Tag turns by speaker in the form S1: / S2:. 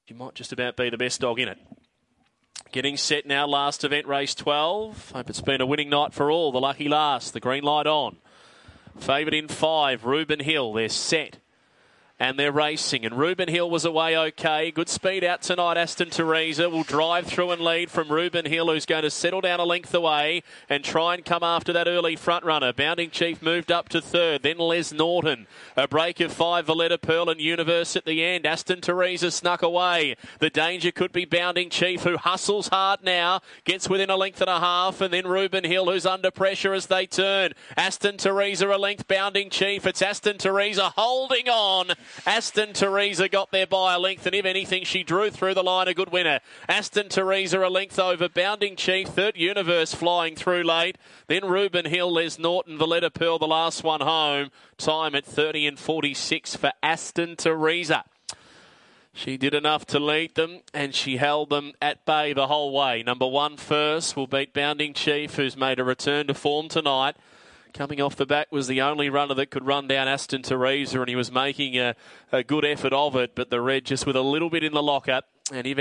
S1: She might just about be the best dog in it. Getting set now, last event, race 12. Hope it's been a winning night for all. The lucky last, the green light on. Favoured in 5, Reuben Hill. They're set. And they're racing. And Reuben Hill was away okay. Good speed out tonight. Aston Teresa will drive through and lead from Reuben Hill, who's going to settle down a length away and try and come after that early front runner. Bounding Chief moved up to 3rd. Then Les Norton. A break of 5, Valletta Pearl and Universe at the end. Aston Teresa snuck away. The danger could be Bounding Chief, who hustles hard now. Gets within a length and a half. And then Reuben Hill, who's under pressure as they turn. Aston Teresa a length. Bounding Chief. It's Aston Teresa holding on. Aston Teresa got there by a length, and if anything, she drew through the line a good winner. Aston Teresa a length over Bounding Chief, 3rd Universe flying through late. Then Reuben Hill, Les Norton, Valletta Pearl, the last one home. Time at 30 and 46 for Aston Teresa. She did enough to lead them, and she held them at bay the whole way. Number 1 First will beat Bounding Chief, who's made a return to form tonight. Coming off the back was the only runner that could run down Aston Teresa, and he was making a good effort of it, but the red just with a little bit in the lockup. And if